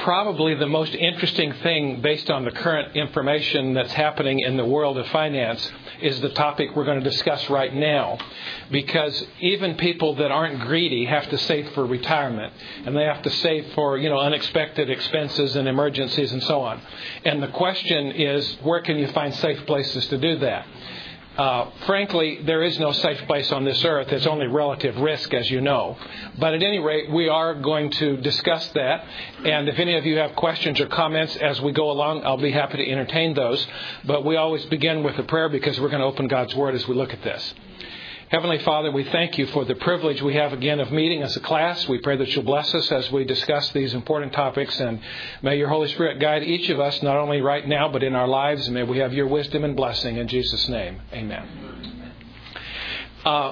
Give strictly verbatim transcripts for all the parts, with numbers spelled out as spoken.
probably the most interesting thing based on the current information that's happening in the world of finance is the topic we're going to discuss right now. Because even people that aren't greedy have to save for retirement. And they have to save for, you know, unexpected expenses and emergencies and so on. And the question is, where can you find safe places to do that? Uh, frankly, there is no safe place on this earth. It's only relative risk, as you know. But at any rate, we are going to discuss that. And if any of you have questions or comments as we go along, I'll be happy to entertain those. But we always begin with a prayer because we're going to open God's Word as we look at this. Heavenly Father, we thank you for the privilege we have again of meeting as a class. We pray that you'll bless us as we discuss these important topics. And may your Holy Spirit guide each of us, not only right now, but in our lives. And may we have your wisdom and blessing in Jesus' name. Amen. Uh,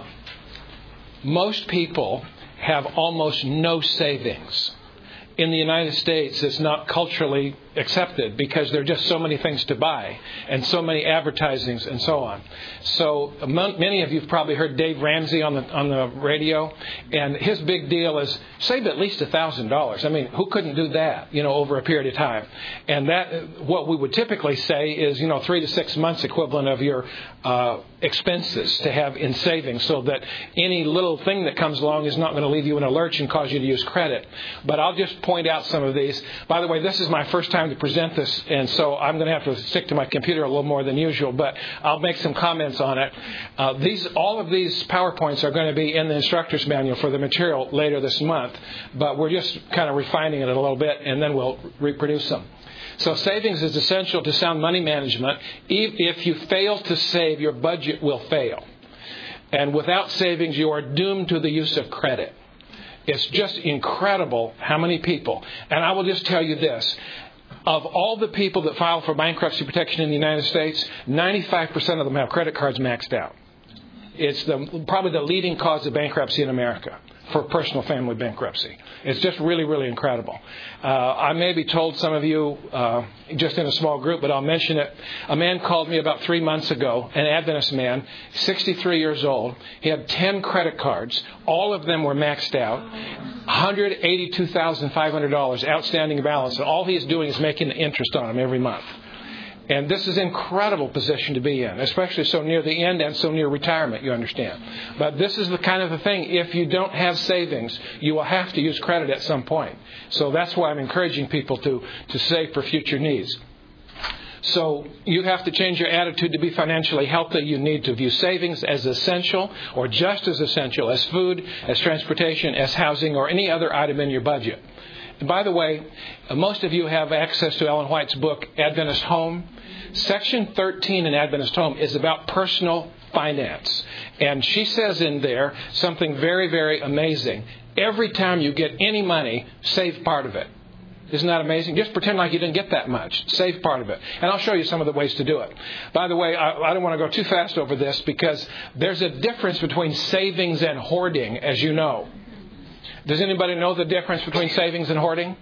most people have almost no savings. In the United States, it's not culturally accepted because there are just so many things to buy and so many advertisings and so on. So many of you have probably heard Dave Ramsey on the on the radio, and his big deal is save at least one thousand dollars. I mean, who couldn't do that, you know, over a period of time? And that, what we would typically say is, you know, three to six months equivalent of your uh, expenses to have in savings, so that any little thing that comes along is not going to leave you in a lurch and cause you to use credit. But I'll just point out some of these. By the way, this is my first time to present this, and so I'm going to have to stick to my computer a little more than usual, but I'll make some comments on it. Uh, these, all of these PowerPoints are going to be in the instructor's manual for the material later this month, but we're just kind of refining it a little bit, and then we'll reproduce them. So savings is essential to sound money management. If you fail to save, your budget will fail. And without savings, you are doomed to the use of credit. It's just incredible how many people, and I will just tell you this, of all the people that file for bankruptcy protection in the United States, ninety-five percent of them have credit cards maxed out. It's the, probably the leading cause of bankruptcy in America for personal family bankruptcy. It's just really, really incredible. Uh, I may be told some of you uh, just in a small group, but I'll mention it. A man called me about three months ago, an Adventist man, sixty-three years old. He had ten credit cards. All of them were maxed out. one hundred eighty-two thousand five hundred dollars outstanding balance. And all he's doing is making the interest on them every month. And this is an incredible position to be in, especially so near the end and so near retirement, you understand. But this is the kind of a thing, if you don't have savings, you will have to use credit at some point. So that's why I'm encouraging people to, to save for future needs. So you have to change your attitude to be financially healthy. You need to view savings as essential, or just as essential as food, as transportation, as housing, or any other item in your budget. And by the way, most of you have access to Ellen White's book, Adventist Home. Section thirteen in Adventist Home is about personal finance. And she says in there something very, very amazing. Every time you get any money, save part of it. Isn't that amazing? Just pretend like you didn't get that much. Save part of it. And I'll show you some of the ways to do it. By the way, I, I don't want to go too fast over this because there's a difference between savings and hoarding, as you know. Does anybody know the difference between savings and hoarding?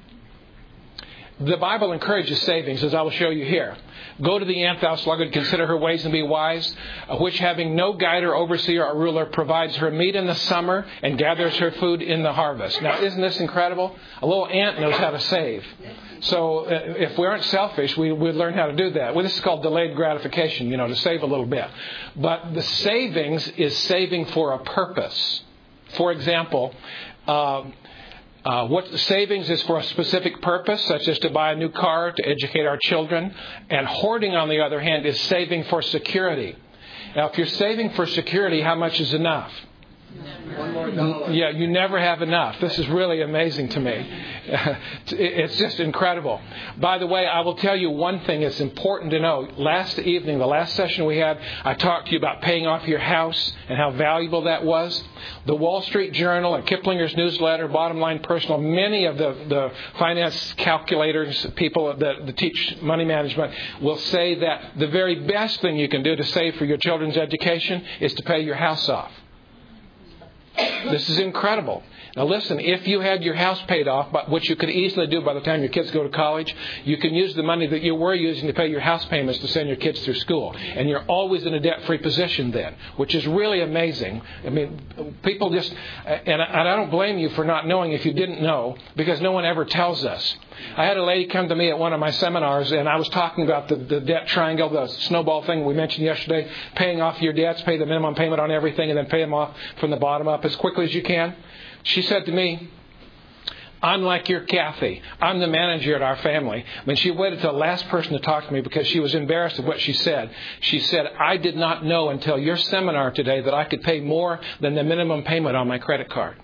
The Bible encourages savings, as I will show you here. Go to the ant, thou sluggard, consider her ways and be wise, which having no guide or overseer or ruler provides her meat in the summer and gathers her food in the harvest. Now, isn't this incredible? A little ant knows how to save. So uh, if we aren't selfish, we would learn how to do that. Well, this is called delayed gratification, you know, to save a little bit. But the savings is saving for a purpose. For example, uh, Uh, what savings is for a specific purpose, such as to buy a new car, to educate our children. And hoarding, on the other hand, is saving for security. Now, if you're saving for security, how much is enough? One more dollar. Yeah, you never have enough. This is really amazing to me. It's just incredible. By the way, I will tell you one thing that's important to know. Last evening, the last session we had, I talked to you about paying off your house and how valuable that was. The Wall Street Journal and Kiplinger's newsletter, Bottom Line Personal, many of the, the finance calculators, people that, that teach money management, will say that the very best thing you can do to save for your children's education is to pay your house off. This is incredible. Now listen, if you had your house paid off, which you could easily do by the time your kids go to college, you can use the money that you were using to pay your house payments to send your kids through school. And you're always in a debt-free position then, which is really amazing. I mean, people just, and I don't blame you for not knowing if you didn't know, because no one ever tells us. I had a lady come to me at one of my seminars, and I was talking about the, the debt triangle, the snowball thing we mentioned yesterday, paying off your debts, pay the minimum payment on everything, and then pay them off from the bottom up as quickly as you can. She said to me, I'm like your Kathy. I'm the manager at our family. When she waited till the last person to talk to me because she was embarrassed of what she said, she said, I did not know until your seminar today that I could pay more than the minimum payment on my credit card.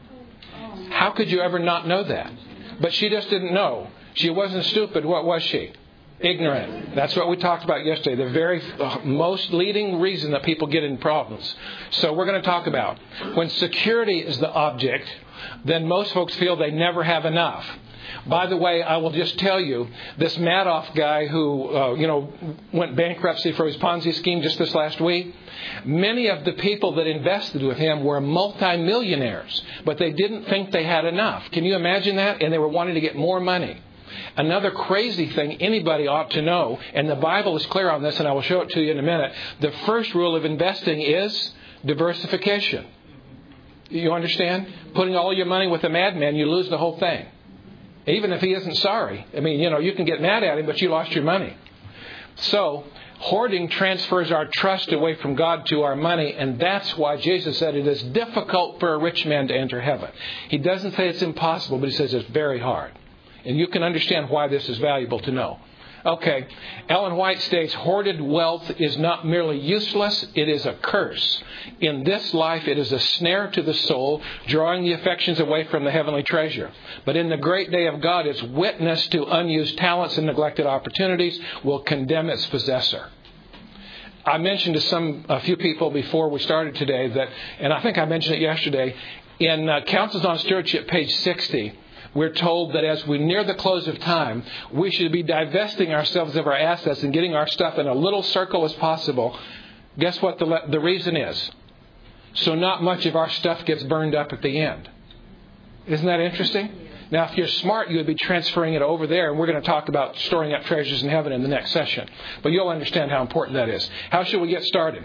How could you ever not know that? But she just didn't know. She wasn't stupid. What was she? Ignorant. That's what we talked about yesterday. The very most leading reason that people get in problems. So we're going to talk about when security is the object, then most folks feel they never have enough. By the way, I will just tell you, this Madoff guy who, uh, you know, went bankruptcy for his Ponzi scheme just this last week, many of the people that invested with him were multimillionaires, but they didn't think they had enough. Can you imagine that? And they were wanting to get more money. Another crazy thing anybody ought to know, and the Bible is clear on this, and I will show it to you in a minute. The first rule of investing is diversification. You understand? Putting all your money with a madman, you lose the whole thing. Even if he isn't sorry. I mean, you know, you can get mad at him, but you lost your money. So, hoarding transfers our trust away from God to our money, and that's why Jesus said it is difficult for a rich man to enter heaven. He doesn't say it's impossible, but he says it's very hard. And you can understand why this is valuable to know. Okay, Ellen White states, hoarded wealth is not merely useless, it is a curse. In this life, it is a snare to the soul, drawing the affections away from the heavenly treasure. But in the great day of God, its witness to unused talents and neglected opportunities will condemn its possessor. I mentioned to some a few people before we started today that, and I think I mentioned it yesterday, in uh, Counsels on Stewardship, page sixty, we're told that as we near the close of time, we should be divesting ourselves of our assets and getting our stuff in a little circle as possible. Guess what the, the reason is? So not much of our stuff gets burned up at the end. Isn't that interesting? Now, if you're smart, you would be transferring it over there, and we're going to talk about storing up treasures in heaven in the next session. But you'll understand how important that is. How should we get started?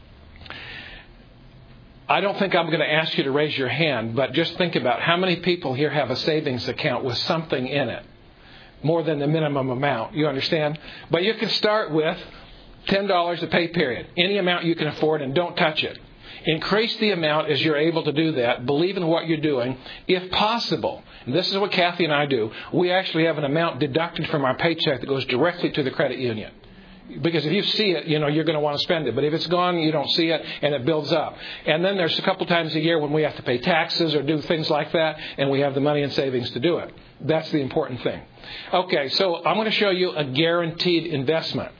I don't think I'm going to ask you to raise your hand, but just think about how many people here have a savings account with something in it, more than the minimum amount. You understand? But you can start with ten dollars a pay period, any amount you can afford, and don't touch it. Increase the amount as you're able to do that. Believe in what you're doing. If possible, and this is what Kathy and I do, we actually have an amount deducted from our paycheck that goes directly to the credit union. Because if you see it, you know, you're going to want to spend it. But if it's gone, you don't see it, and it builds up. And then there's a couple times a year when we have to pay taxes or do things like that, and we have the money and savings to do it. That's the important thing. Okay, so I'm going to show you a guaranteed investment.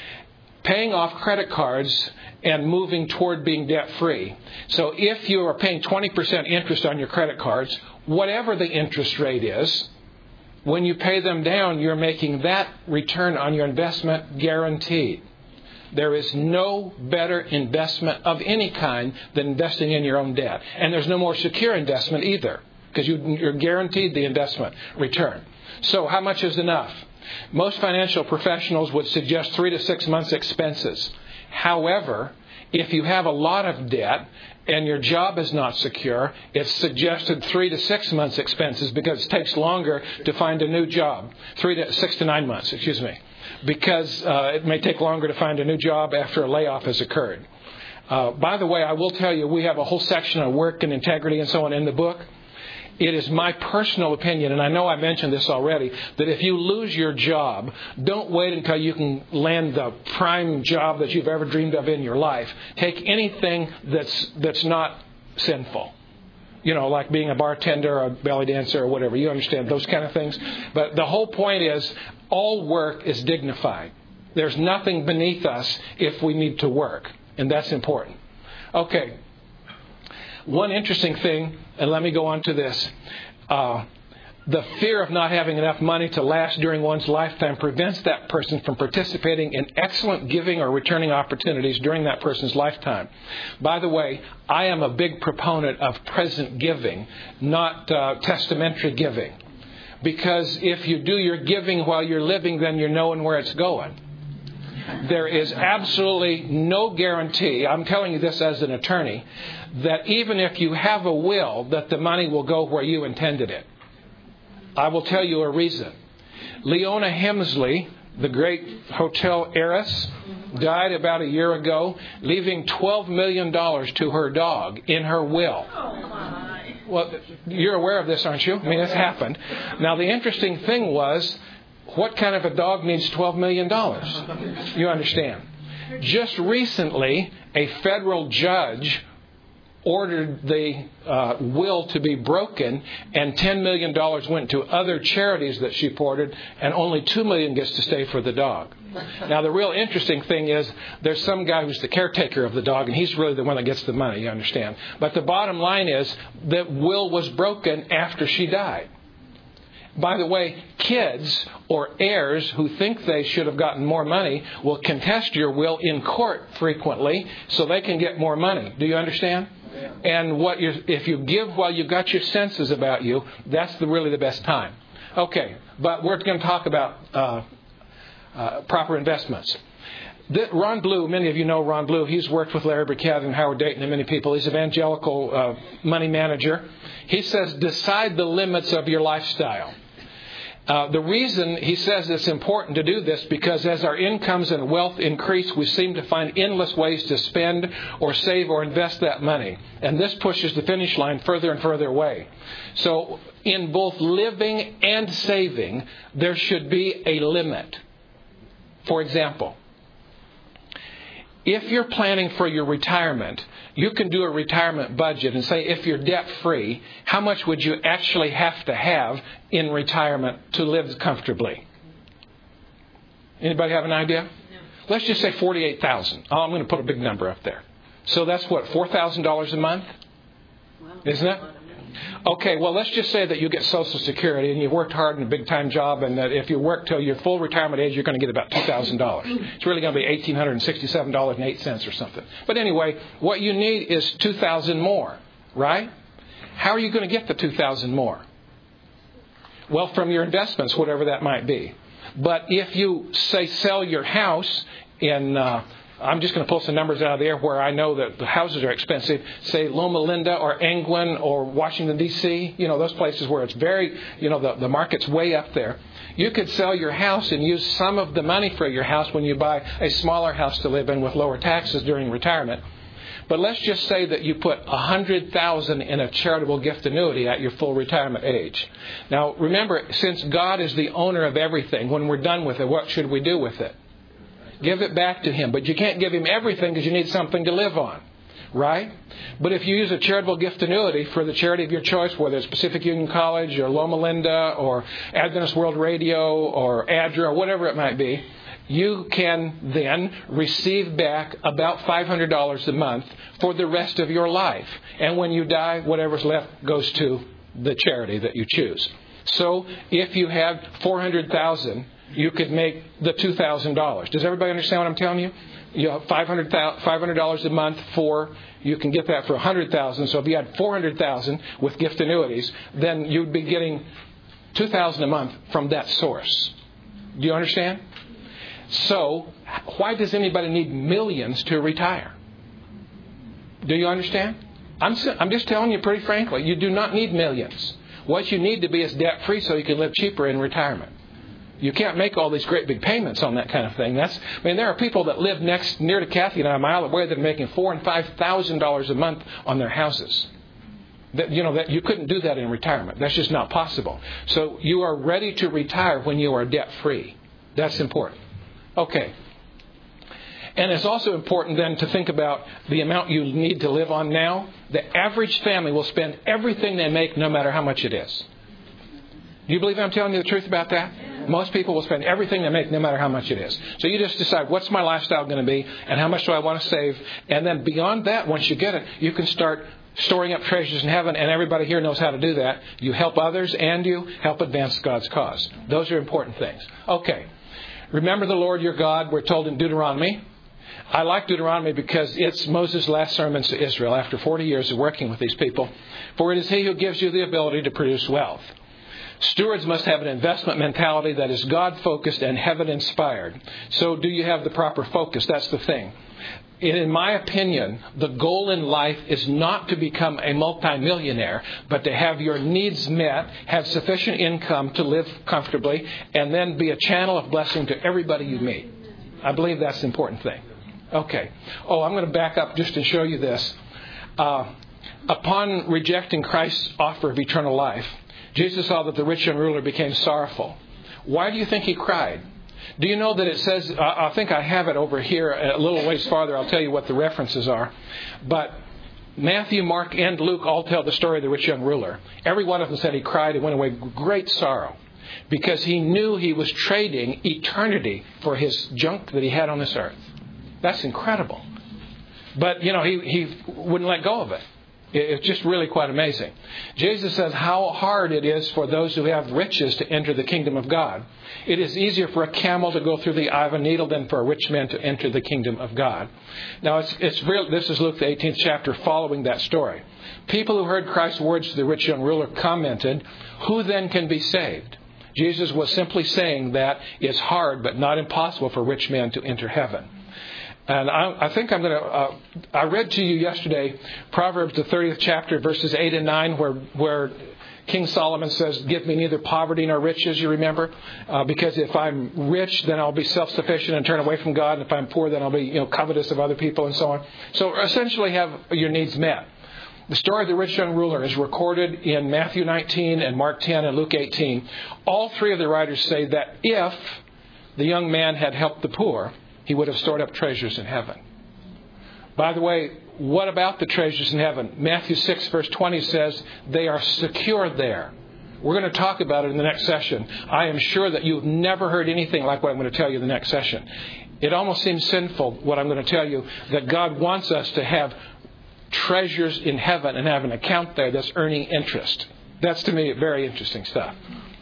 Paying off credit cards and moving toward being debt-free. So if you are paying twenty percent interest on your credit cards, whatever the interest rate is, when you pay them down, you're making that return on your investment guaranteed. There is no better investment of any kind than investing in your own debt. And there's no more secure investment either, because you, you're guaranteed the investment return. So how much is enough? Most financial professionals would suggest three to six months' expenses. However, if you have a lot of debt and your job is not secure, it's suggested three to six months expenses because it takes longer to find a new job. Three to six to nine months, excuse me, because uh, it may take longer to find a new job after a layoff has occurred. Uh, by the way, I will tell you, we have a whole section on work and integrity and so on in the book. It is my personal opinion, and I know I mentioned this already, that if you lose your job, don't wait until you can land the prime job that you've ever dreamed of in your life. Take anything that's that's not sinful. You know, like being a bartender or a belly dancer or whatever. You understand those kind of things. But the whole point is, all work is dignified. There's nothing beneath us if we need to work, and that's important. Okay. One interesting thing, and let me go on to this. Uh, The fear of not having enough money to last during one's lifetime prevents that person from participating in excellent giving or returning opportunities during that person's lifetime. By the way, I am a big proponent of present giving, not uh, testamentary giving. Because if you do your giving while you're living, then you're knowing where it's going. There is absolutely no guarantee, I'm telling you this as an attorney, that even if you have a will, that the money will go where you intended it. I will tell you a reason. Leona Hemsley, the great hotel heiress, died about a year ago, leaving twelve million dollars to her dog in her will. Well, you're aware of this, aren't you? I mean, it's happened. Now, the interesting thing was, what kind of a dog needs twelve million dollars? You understand? Just recently, a federal judge ordered the uh, will to be broken, and ten million dollars went to other charities that she supported, and only two million dollars gets to stay for the dog. Now, the real interesting thing is there's some guy who's the caretaker of the dog, and he's really the one that gets the money, you understand. But the bottom line is that will was broken after she died. By the way, kids or heirs who think they should have gotten more money will contest your will in court frequently so they can get more money. Do you understand? And what you if you give while you've got your senses about you, that's the, really the best time. Okay, but we're going to talk about uh, uh, proper investments. The, Ron Blue, many of you know Ron Blue. He's worked with Larry Burkett and Howard Dayton and many people. He's an evangelical uh, money manager. He says, decide the limits of your lifestyle. Uh, the reason he says it's important to do this because as our incomes and wealth increase, we seem to find endless ways to spend or save or invest that money. And this pushes the finish line further and further away. So in both living and saving, there should be a limit. For example, if you're planning for your retirement, you can do a retirement budget and say if you're debt-free, how much would you actually have to have in retirement to live comfortably? Anybody have an idea? No. Let's just say forty-eight thousand dollars. Oh, I'm going to put a big number up there. So that's what, four thousand dollars a month? Isn't it? Okay, well, let's just say that you get Social Security and you worked hard in a big-time job, and that if you work till your full retirement age, you're going to get about two thousand dollars. It's really going to be one thousand eight hundred sixty-seven dollars and eight cents or something. But anyway, what you need is two thousand dollars more, right? How are you going to get the two thousand dollars more? Well, from your investments, whatever that might be. But if you, say, sell your house in... Uh, I'm just going to pull some numbers out of the air where I know that the houses are expensive. Say Loma Linda or Angwin or Washington, D C, you know, those places where it's very, you know, the, the market's way up there. You could sell your house and use some of the money for your house when you buy a smaller house to live in with lower taxes during retirement. But let's just say that you put one hundred thousand dollars in a charitable gift annuity at your full retirement age. Now, remember, since God is the owner of everything, when we're done with it, what should we do with it? Give it back to Him. But you can't give Him everything because you need something to live on. Right? But if you use a charitable gift annuity for the charity of your choice, whether it's Pacific Union College or Loma Linda or Adventist World Radio or A D R A or whatever it might be, you can then receive back about five hundred dollars a month for the rest of your life. And when you die, whatever's left goes to the charity that you choose. So if you have four hundred thousand dollars, you could make the two thousand dollars. Does everybody understand what I'm telling you? You have five hundred dollars a month for, you can get that for one hundred thousand dollars. So if you had four hundred thousand dollars with gift annuities, then you'd be getting two thousand dollars a month from that source. Do you understand? So why does anybody need millions to retire? Do you understand? I'm, I'm just telling you pretty frankly, you do not need millions. What you need to be is debt-free so you can live cheaper in retirement. You can't make all these great big payments on that kind of thing. That's, I mean, there are people that live next near to Kathy and I, a mile away, that are making four and five thousand dollars a month on their houses. That, you know, that you couldn't do that in retirement. That's just not possible. So you are ready to retire when you are debt free. That's important. Okay. And it's also important then to think about the amount you need to live on now. The average family will spend everything they make, no matter how much it is. Do you believe I'm telling you the truth about that? Most people will spend everything they make, no matter how much it is. So you just decide, what's my lifestyle going to be, and how much do I want to save? And then beyond that, once you get it, you can start storing up treasures in heaven, and everybody here knows how to do that. You help others and you help advance God's cause. Those are important things. Okay. Remember the Lord your God, we're told in Deuteronomy. I like Deuteronomy because it's Moses' last sermons to Israel after forty years of working with these people. For it is he who gives you the ability to produce wealth. Stewards must have an investment mentality that is God-focused and heaven-inspired. So do you have the proper focus? That's the thing. In my opinion, the goal in life is not to become a multimillionaire, but to have your needs met, have sufficient income to live comfortably, and then be a channel of blessing to everybody you meet. I believe that's the important thing. Okay. Oh, I'm going to back up just to show you this. Uh, upon rejecting Christ's offer of eternal life, Jesus saw that the rich young ruler became sorrowful. Why do you think he cried? Do you know that it says, I think I have it over here a little ways farther. I'll tell you what the references are. But Matthew, Mark, and Luke all tell the story of the rich young ruler. Every one of them said he cried and went away with great sorrow because he knew he was trading eternity for his junk that he had on this earth. That's incredible. But, you know, he, he wouldn't let go of it. It's just really quite amazing. Jesus says how hard it is for those who have riches to enter the kingdom of God. It is easier for a camel to go through the eye of a needle than for a rich man to enter the kingdom of God. Now, it's, it's real. This is Luke, the eighteenth chapter, following that story. People who heard Christ's words to the rich young ruler commented, "Who then can be saved?" Jesus was simply saying that it's hard but not impossible for a rich man to enter heaven. And I, I think I'm going to, uh, I read to you yesterday Proverbs, the thirtieth chapter, verses eight and nine, where where King Solomon says, "Give me neither poverty nor riches," you remember? Uh, because if I'm rich, then I'll be self-sufficient and turn away from God. And if I'm poor, then I'll be, you know, covetous of other people and so on. So essentially have your needs met. The story of the rich young ruler is recorded in Matthew nineteen and Mark ten and Luke eighteen. All three of the writers say that if the young man had helped the poor, he would have stored up treasures in heaven. By the way, what about the treasures in heaven? Matthew six verse twenty says they are secured there. We're going to talk about it in the next session. I am sure that you've never heard anything like what I'm going to tell you in the next session. It almost seems sinful, what I'm going to tell you, that God wants us to have treasures in heaven and have an account there that's earning interest. That's, to me, very interesting stuff.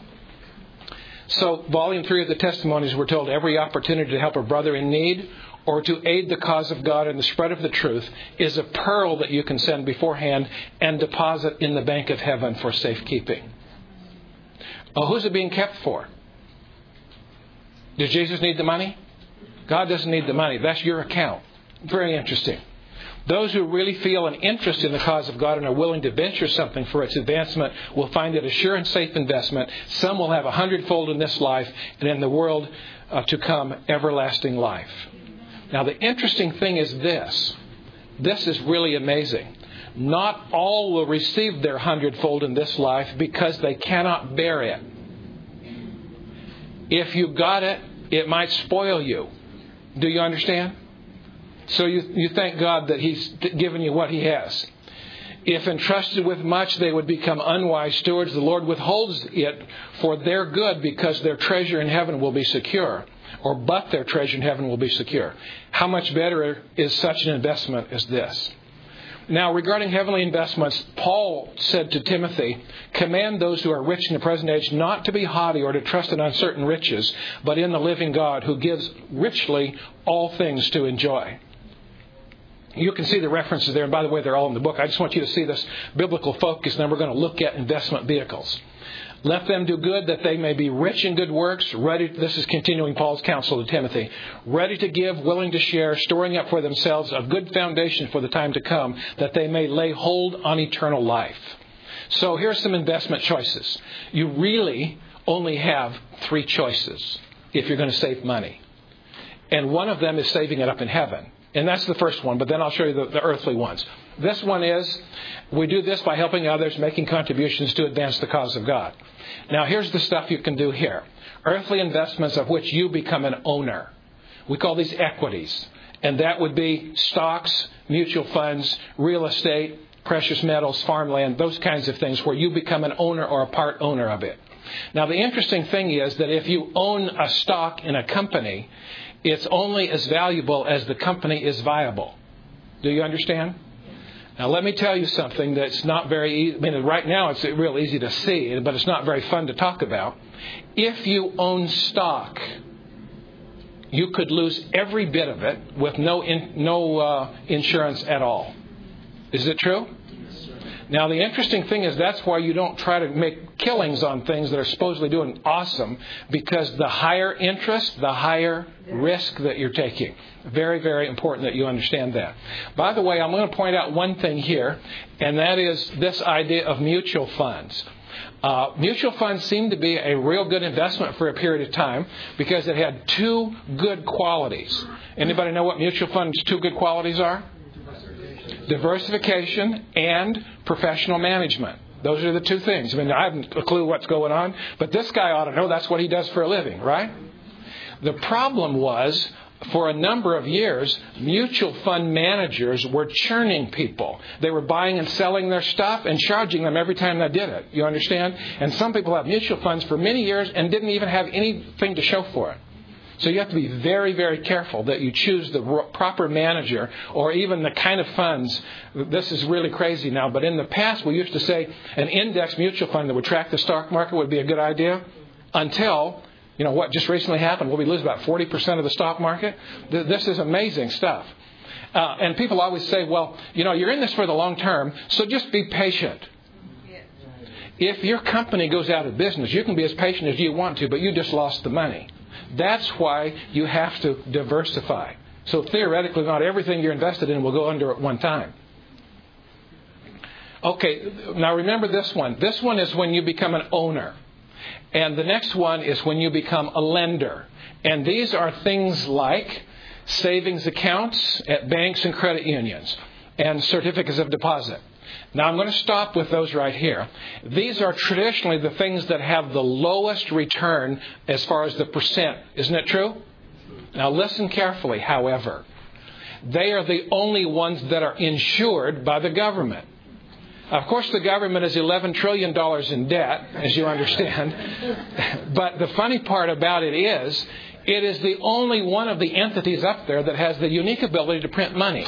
So, volume three of the testimonies, we're told every opportunity to help a brother in need or to aid the cause of God and the spread of the truth is a pearl that you can send beforehand and deposit in the bank of heaven for safekeeping. Oh, who's it being kept for? Does Jesus need the money? God doesn't need the money. That's your account. Very interesting. Those who really feel an interest in the cause of God and are willing to venture something for its advancement will find it a sure and safe investment. Some will have a hundredfold in this life and in the world uh, to come, everlasting life. Now, the interesting thing is this. This is really amazing. Not all will receive their hundredfold in this life because they cannot bear it. If you got it, it might spoil you. Do you understand? So you, you thank God that He's given you what He has. If entrusted with much, they would become unwise stewards. The Lord withholds it for their good because their treasure in heaven will be secure. Or but their treasure in heaven will be secure. How much better is such an investment as this? Now, regarding heavenly investments, Paul said to Timothy, "Command those who are rich in the present age not to be haughty or to trust in uncertain riches, but in the living God who gives richly all things to enjoy." You can see the references there. And by the way, they're all in the book. I just want you to see this biblical focus. And then we're going to look at investment vehicles. Let them do good that they may be rich in good works. Ready. This is continuing Paul's counsel to Timothy. Ready to give, willing to share, storing up for themselves a good foundation for the time to come, that they may lay hold on eternal life. So here's some investment choices. You really only have three choices if you're going to save money. And one of them is saving it up in heaven. And that's the first one, but then I'll show you the, the earthly ones. This one is, we do this by helping others, making contributions to advance the cause of God. Now, here's the stuff you can do here. Earthly investments of which you become an owner. We call these equities. And that would be stocks, mutual funds, real estate, precious metals, farmland, those kinds of things where you become an owner or a part owner of it. Now, the interesting thing is that if you own a stock in a company, it's only as valuable as the company is viable. Do you understand? Now, let me tell you something that's not very easy. I mean, right now it's real easy to see, but it's not very fun to talk about. If you own stock, you could lose every bit of it with no in, no uh, insurance at all. Is it true? Now, the interesting thing is that's why you don't try to make killings on things that are supposedly doing awesome, because the higher interest, the higher risk that you're taking. Very, very important that you understand that. By the way, I'm going to point out one thing here, and that is this idea of mutual funds. Uh, mutual funds seem to be a real good investment for a period of time because it had two good qualities. Anybody know what mutual funds' two good qualities are? Diversification and professional management. Those are the two things. I mean, I haven't a clue what's going on, but this guy ought to know that's what he does for a living, right? The problem was, for a number of years, mutual fund managers were churning people. They were buying and selling their stuff and charging them every time they did it. You understand? And some people have mutual funds for many years and didn't even have anything to show for it. So you have to be very, very careful that you choose the proper manager or even the kind of funds. This is really crazy now, but in the past we used to say an index mutual fund that would track the stock market would be a good idea until, you know, what just recently happened. Well, we lose about forty percent of the stock market. This is amazing stuff. Uh, and people always say, well, you know, you're in this for the long term, so just be patient. If your company goes out of business, you can be as patient as you want to, but you just lost the money. That's why you have to diversify. So theoretically, not everything you're invested in will go under at one time. Okay, now remember this one. This one is when you become an owner. And the next one is when you become a lender. And these are things like savings accounts at banks and credit unions and certificates of deposit. Now, I'm going to stop with those right here. These are traditionally the things that have the lowest return as far as the percent. Isn't it true? Now, listen carefully, however. They are the only ones that are insured by the government. Of course, the government is eleven trillion dollars in debt, as you understand. But the funny part about it is, it is the only one of the entities up there that has the unique ability to print money.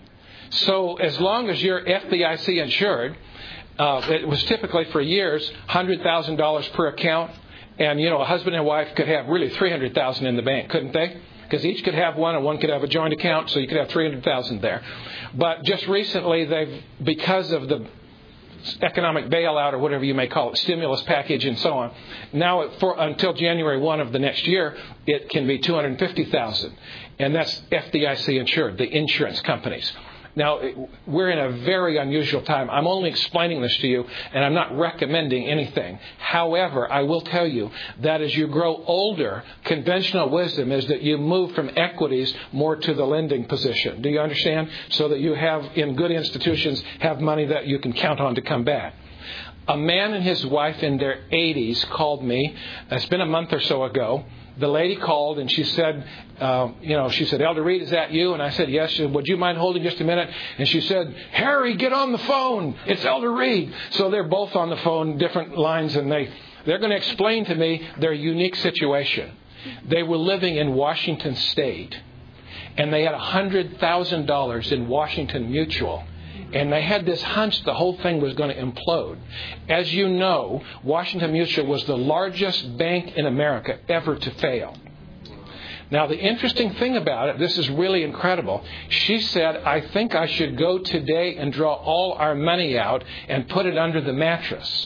So as long as you're F D I C insured, uh, it was typically for years one hundred thousand dollars per account. And, you know, a husband and wife could have really three hundred thousand dollars in the bank, couldn't they? Because each could have one and one could have a joint account, so you could have three hundred thousand dollars there. But just recently, they've, because of the economic bailout or whatever you may call it, stimulus package and so on, now it, for, until January first of the next year, it can be two hundred fifty thousand dollars. And that's F D I C insured, the insurance companies. Now, we're in a very unusual time. I'm only explaining this to you, and I'm not recommending anything. However, I will tell you that as you grow older, conventional wisdom is that you move from equities more to the lending position. Do you understand? So that you have, in good institutions, have money that you can count on to come back. A man and his wife in their eighties called me. It's been a month or so ago. The lady called and she said, uh, you know, she said, Elder Reed, is that you? And I said, yes. She said, would you mind holding just a minute? And she said, Harry, get on the phone. It's Elder Reed. So they're both on the phone, different lines, and they, they're going to explain to me their unique situation. They were living in Washington State, and they had one hundred thousand dollars in Washington Mutual. And they had this hunch the whole thing was going to implode. As you know, Washington Mutual was the largest bank in America ever to fail. Now, the interesting thing about it, this is really incredible. She said, I think I should go today and draw all our money out and put it under the mattress.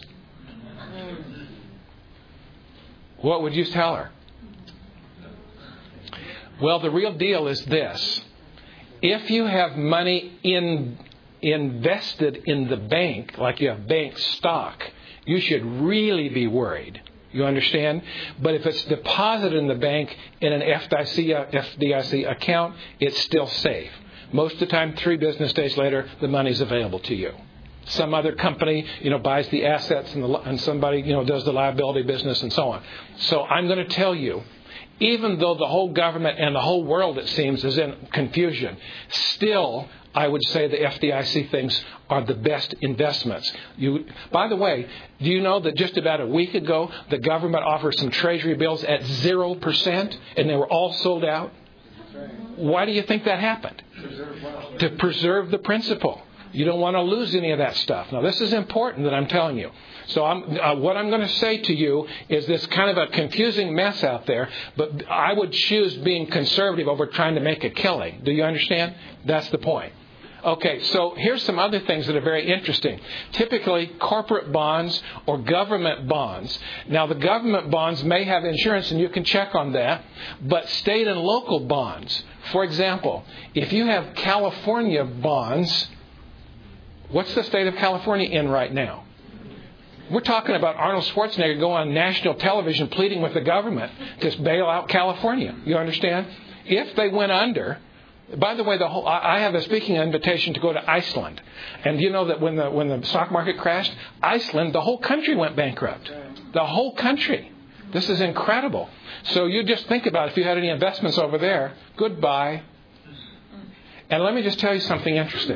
What would you tell her? Well, the real deal is this. If you have money in invested in the bank, like you have bank stock, you should really be worried. You understand? But if it's deposited in the bank in an F D I C account, it's still safe. Most of the time, three business days later, the money's available to you. Some other company, you know, buys the assets and, the, and somebody, you know, does the liability business and so on. So I'm going to tell you, even though the whole government and the whole world, it seems, is in confusion, still, I would say the F D I C things are the best investments. You, by the way, do you know that just about a week ago, the government offered some treasury bills at zero percent and they were all sold out? Why do you think that happened? To preserve the principal. You don't want to lose any of that stuff. Now, this is important that I'm telling you. So I'm, uh, what I'm going to say to you is this kind of a confusing mess out there, but I would choose being conservative over trying to make a killing. Do you understand? That's the point. Okay, so here's some other things that are very interesting. Typically, corporate bonds or government bonds. Now, the government bonds may have insurance, and you can check on that, but state and local bonds. For example, if you have California bonds, what's the state of California in right now? We're talking about Arnold Schwarzenegger going on national television pleading with the government to bail out California. You understand? If they went under... By the way, the whole, I have a speaking invitation to go to Iceland. And you know that when the when the stock market crashed, Iceland, the whole country went bankrupt. The whole country. This is incredible. So you just think about if you had any investments over there, goodbye. And let me just tell you something interesting.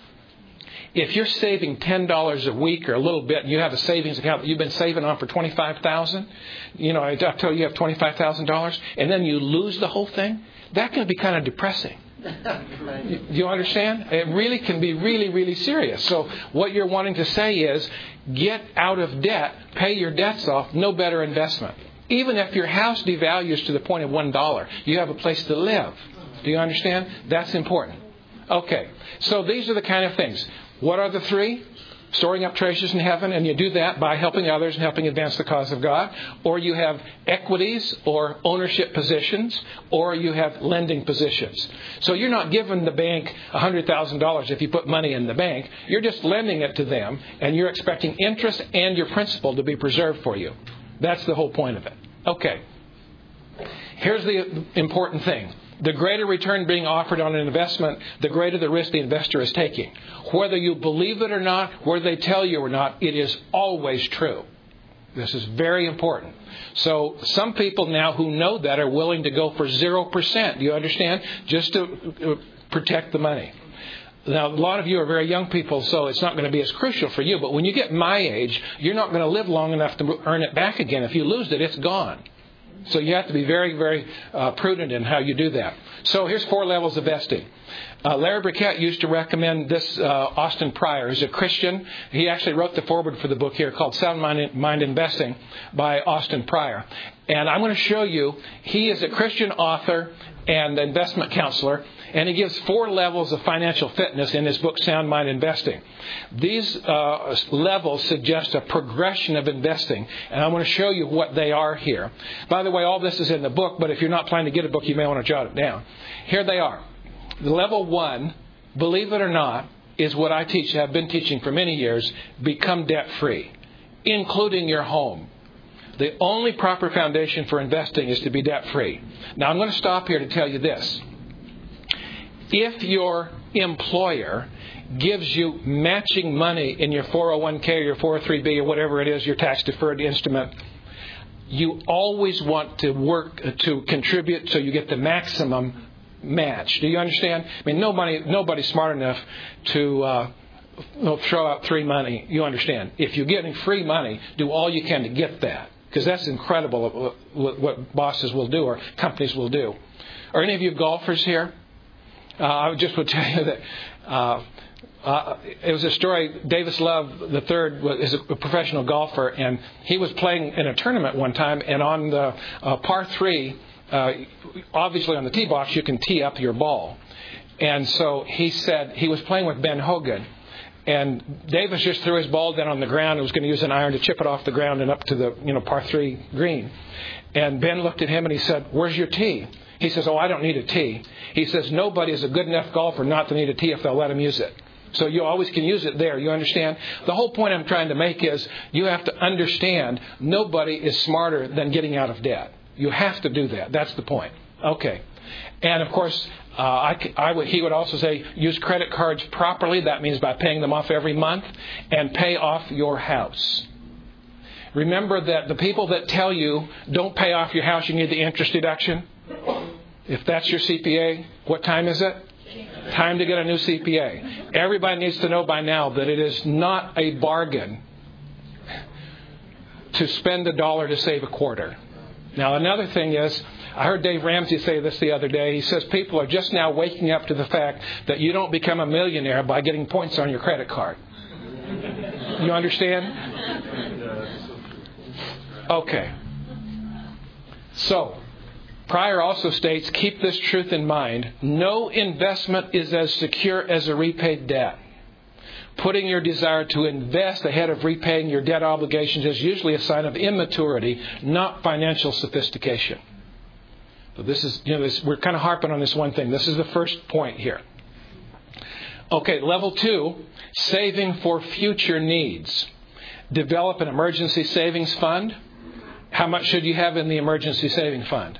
If you're saving ten dollars a week or a little bit, and you have a savings account that you've been saving on for t25thousand dollars, you know, I tell you you have twenty-five thousand dollars, and then you lose the whole thing, that can be kind of depressing. You, you understand? It really can be really, really serious. So what you're wanting to say is get out of debt, pay your debts off, no better investment. Even if your house devalues to the point of one dollar, you have a place to live. Do you understand? That's important. Okay, so these are the kind of things. What are the three? Storing up treasures in heaven, and you do that by helping others and helping advance the cause of God. Or you have equities or ownership positions, or you have lending positions. So you're not giving the bank one hundred thousand dollars if you put money in the bank. You're just lending it to them, and you're expecting interest and your principal to be preserved for you. That's the whole point of it. Okay. Here's the important thing. The greater return being offered on an investment, the greater the risk the investor is taking. Whether you believe it or not, whether they tell you or not, it is always true. This is very important. So some people now who know that are willing to go for zero percent. Do you understand? Just to protect the money. Now, a lot of you are very young people, so it's not going to be as crucial for you. But when you get my age, you're not going to live long enough to earn it back again. If you lose it, it's gone. So you have to be very, very uh, prudent in how you do that. So here's four levels of vesting. Uh, Larry Burkett used to recommend this uh, Austin Pryor, who's a Christian. He actually wrote the foreword for the book here called Sound Mind, Mind Investing by Austin Pryor. And I'm going to show you, he is a Christian author and investment counselor, and he gives four levels of financial fitness in his book, Sound Mind Investing. These uh, levels suggest a progression of investing, and I want to show you what they are here. By the way, all this is in the book, but if you're not planning to get a book, you may want to jot it down. Here they are. The level one, believe it or not, is what I teach, have been teaching for many years, become debt-free, including your home. The only proper foundation for investing is to be debt-free. Now, I'm going to stop here to tell you this. If your employer gives you matching money in your four oh one k or your four oh three b or whatever it is, your tax-deferred instrument, you always want to work to contribute so you get the maximum match. Do you understand? I mean, nobody, nobody's smart enough to uh, throw out free money. You understand? If you're getting free money, do all you can to get that. Because that's incredible what bosses will do or companies will do. Are any of you golfers here? Uh, I just would tell you that uh, uh, it was a story. Davis Love the third is a professional golfer, and he was playing in a tournament one time, and on the uh, par three, uh, obviously on the tee box, you can tee up your ball. And so he said he was playing with Ben Hogan. And Davis just threw his ball down on the ground and was going to use an iron to chip it off the ground and up to the, you know, par three green. And Ben looked at him and he said, "Where's your tee?" He says, "Oh, I don't need a tee." He says, "Nobody is a good enough golfer not to need a tee if they'll let him use it. So you always can use it there. You understand? The whole point I'm trying to make is you have to understand nobody is smarter than getting out of debt. You have to do that. That's the point. Okay. And of course, uh, I, I would, he would also say use credit cards properly. That means by paying them off every month, and pay off your house. Remember that the people that tell you don't pay off your house, you need the interest deduction. If that's your C P A, what time is it? Time to get a new C P A. Everybody needs to know by now that it is not a bargain to spend a dollar to save a quarter. Now, another thing is, I heard Dave Ramsey say this the other day. He says people are just now waking up to the fact that you don't become a millionaire by getting points on your credit card. You understand? Okay. So, Pryor also states, keep this truth in mind. No investment is as secure as a repaid debt. Putting your desire to invest ahead of repaying your debt obligations is usually a sign of immaturity, not financial sophistication. So this is, you know, this, we're kind of harping on this one thing. This is the first point here. Okay, level two, saving for future needs. Develop an emergency savings fund. How much should you have in the emergency saving fund?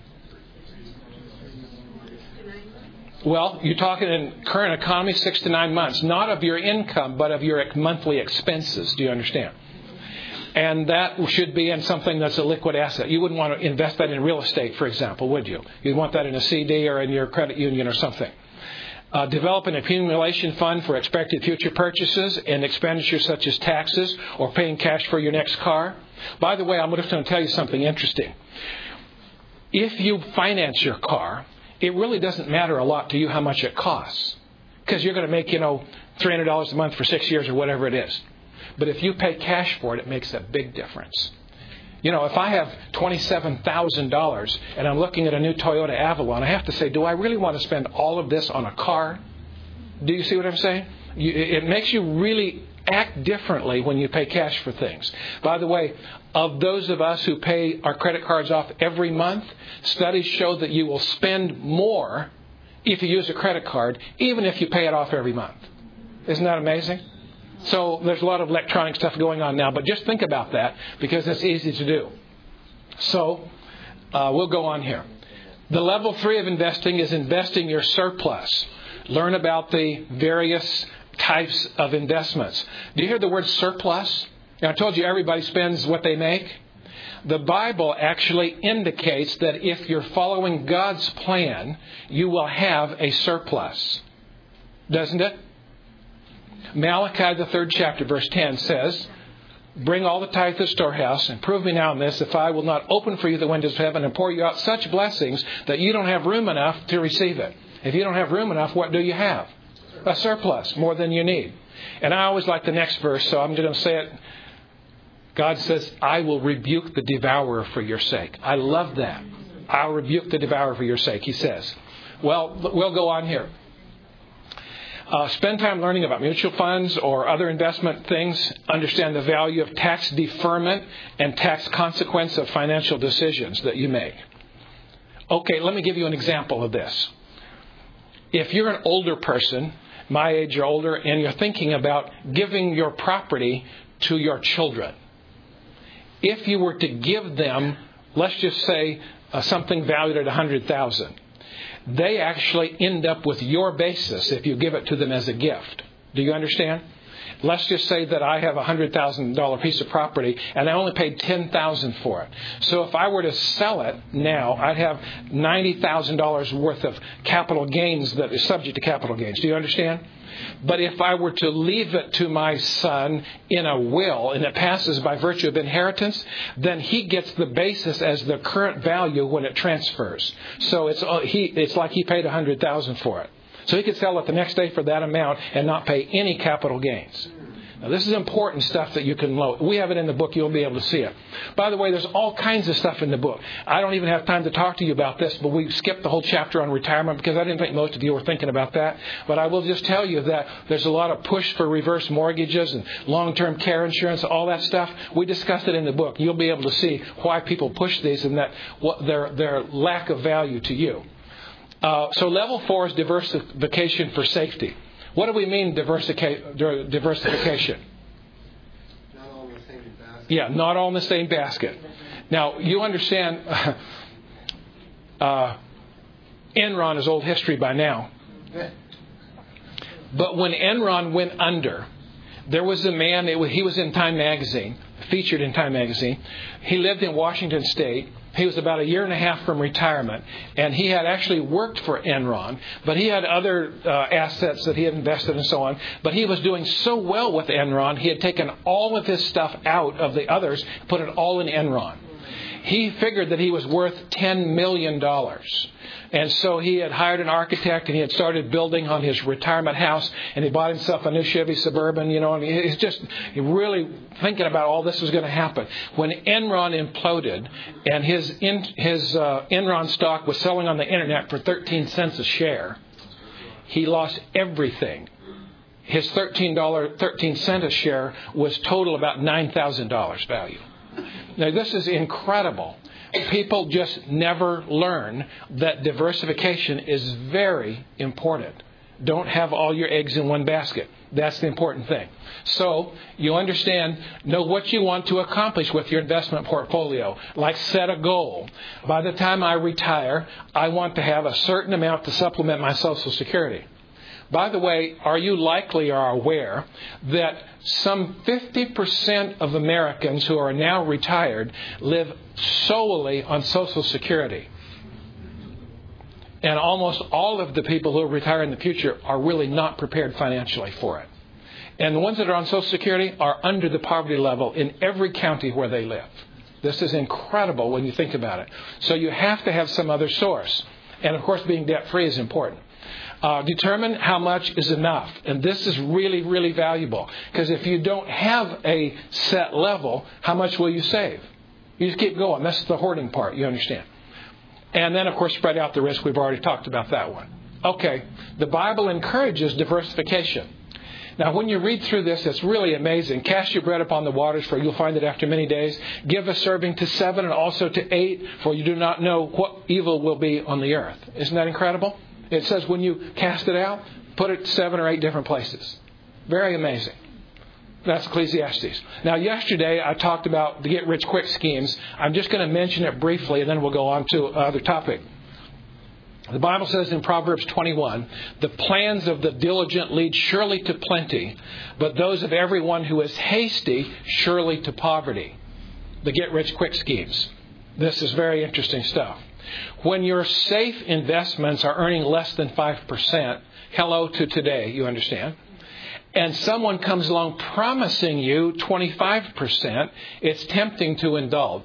Well, you're talking in current economy, six to nine months, not of your income, but of your monthly expenses. Do you understand? And that should be in something that's a liquid asset. You wouldn't want to invest that in real estate, for example, would you? You'd want that in a C D or in your credit union or something. Uh, develop an accumulation fund for expected future purchases and expenditures such as taxes or paying cash for your next car. By the way, I'm just going to tell you something interesting. If you finance your car, it really doesn't matter a lot to you how much it costs, because you're going to make, you know, three hundred dollars a month for six years or whatever it is. But if you pay cash for it, it makes a big difference. You know, if I have twenty-seven thousand dollars and I'm looking at a new Toyota Avalon, I have to say, do I really want to spend all of this on a car? Do you see what I'm saying? You, it makes you really act differently when you pay cash for things. By the way, of those of us who pay our credit cards off every month, studies show that you will spend more if you use a credit card, even if you pay it off every month. Isn't that amazing? So there's a lot of electronic stuff going on now, but just think about that because it's easy to do. So uh, we'll go on here. The level three of investing is investing your surplus. Learn about the various types of investments. Do you hear the word surplus? Now, I told you everybody spends what they make. The Bible actually indicates that if you're following God's plan, you will have a surplus. Doesn't it? Malachi, the third chapter, verse ten says, bring all the tithe to the storehouse and prove me now in this, if I will not open for you the windows of heaven and pour you out such blessings that you don't have room enough to receive it. If you don't have room enough, what do you have? A surplus, more than you need. And I always like the next verse, so I'm going to say it. God says, I will rebuke the devourer for your sake. I love that. I'll rebuke the devourer for your sake, he says. Well, we'll go on here. Uh, spend time learning about mutual funds or other investment things. Understand the value of tax deferment and tax consequence of financial decisions that you make. Okay, let me give you an example of this. If you're an older person, my age or older, and you're thinking about giving your property to your children, if you were to give them, let's just say, uh, something valued at one hundred thousand dollars, they actually end up with your basis if you give it to them as a gift. Do you understand? Let's just say that I have a one hundred thousand dollars piece of property and I only paid ten thousand dollars for it. So if I were to sell it now, I'd have ninety thousand dollars worth of capital gains that is subject to capital gains. Do you understand? But if I were to leave it to my son in a will and it passes by virtue of inheritance, then he gets the basis as the current value when it transfers. So it's he it's like he paid one hundred thousand dollars for it. So he could sell it the next day for that amount and not pay any capital gains. Now, this is important stuff that you can load. We have it in the book. You'll be able to see it. By the way, there's all kinds of stuff in the book. I don't even have time to talk to you about this, but we skipped the whole chapter on retirement because I didn't think most of you were thinking about that. But I will just tell you that there's a lot of push for reverse mortgages and long-term care insurance, all that stuff. We discussed it in the book. You'll be able to see why people push these and that what their their lack of value to you. Uh, so level four is diversification for safety. What do we mean diversica- diversification? Not all in the same basket. Yeah, not all in the same basket. Now, you understand, uh, Enron is old history by now. But when Enron went under, there was a man, it was, he was in Time Magazine, featured in Time Magazine. He lived in Washington State. He was about a year and a half from retirement, and he had actually worked for Enron, but he had other uh, assets that he had invested and so on. But he was doing so well with Enron, he had taken all of his stuff out of the others, put it all in Enron. He figured that he was worth ten million dollars. And so he had hired an architect and he had started building on his retirement house, and he bought himself a new Chevy Suburban, you know, and he's just really thinking about all this was going to happen. When Enron imploded and his in, his uh, Enron stock was selling on the internet for thirteen cents a share, he lost everything. His thirteen dollars, thirteen cents a share was total about nine thousand dollars value. Now, this is incredible. People just never learn that diversification is very important. Don't have all your eggs in one basket. That's the important thing. So you understand, know what you want to accomplish with your investment portfolio. Like set a goal. By the time I retire, I want to have a certain amount to supplement my Social Security. By the way, are you likely or aware that some fifty percent of Americans who are now retired live solely on Social Security? And almost all of the people who retire in the future are really not prepared financially for it. And the ones that are on Social Security are under the poverty level in every county where they live. This is incredible when you think about it. So you have to have some other source. And of course, being debt-free is important. Uh, determine how much is enough. And this is really, really valuable. Because if you don't have a set level, how much will you save? You just keep going. That's the hoarding part, you understand. And then, of course, spread out the risk. We've already talked about that one. Okay, the Bible encourages diversification. Now, when you read through this, it's really amazing. Cast your bread upon the waters, for you'll find it after many days. Give a serving to seven and also to eight, for you do not know what evil will be on the earth. Isn't that incredible? It says when you cast it out, put it seven or eight different places. Very amazing. That's Ecclesiastes. Now, yesterday I talked about the get-rich-quick schemes. I'm just going to mention it briefly, and then we'll go on to another topic. The Bible says in Proverbs twenty-one, the plans of the diligent lead surely to plenty, but those of everyone who is hasty surely to poverty. The get-rich-quick schemes. This is very interesting stuff. When your safe investments are earning less than five percent, hello to today, you understand, and someone comes along promising you twenty-five percent, it's tempting to indulge.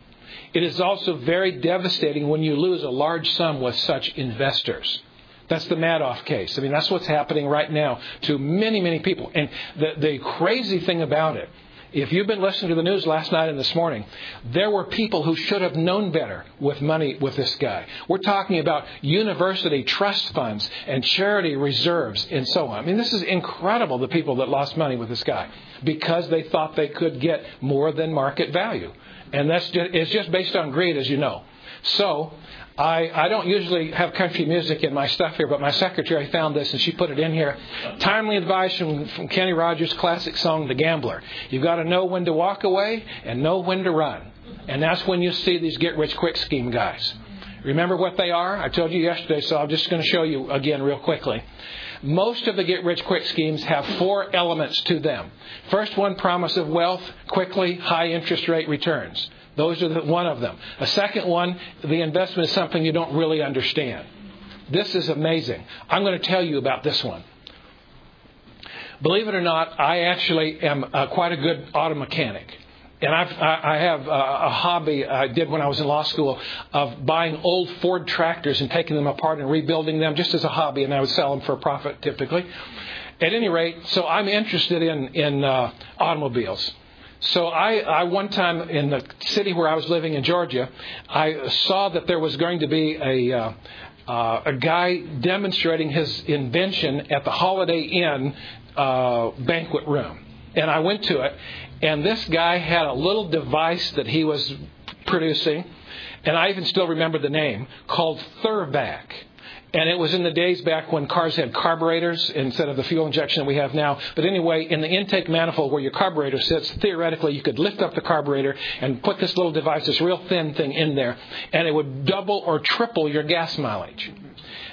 It is also very devastating when you lose a large sum with such investors. That's the Madoff case. I mean, that's what's happening right now to many, many people. And the, the crazy thing about it, if you've been listening to the news last night and this morning, there were people who should have known better with money with this guy. We're talking about university trust funds and charity reserves and so on. I mean, this is incredible, the people that lost money with this guy, because they thought they could get more than market value. And that's just, it's just based on greed, as you know. So I, I don't usually have country music in my stuff here, but my secretary found this and she put it in here. Timely advice from, from Kenny Rogers' classic song, The Gambler. You've got to know when to walk away and know when to run. And that's when you see these get-rich-quick scheme guys. Remember what they are? I told you yesterday, so I'm just going to show you again real quickly. Most of the get-rich-quick schemes have four elements to them. First one, promise of wealth, quickly, high interest rate returns. Those are the, one of them. A second one, the investment is something you don't really understand. This is amazing. I'm going to tell you about this one. Believe it or not, I actually am uh, quite a good auto mechanic. And I've, I have a hobby I did when I was in law school of buying old Ford tractors and taking them apart and rebuilding them just as a hobby, and I would sell them for a profit typically. At any rate, so I'm interested in, in uh, automobiles. So I, I one time in the city where I was living in Georgia, I saw that there was going to be a uh, uh, a guy demonstrating his invention at the Holiday Inn uh, banquet room. And I went to it, and this guy had a little device that he was producing, and I even still remember the name, called Thurvac. And it was in the days back when cars had carburetors instead of the fuel injection that we have now. But anyway, in the intake manifold where your carburetor sits, theoretically you could lift up the carburetor and put this little device, this real thin thing in there, and it would double or triple your gas mileage.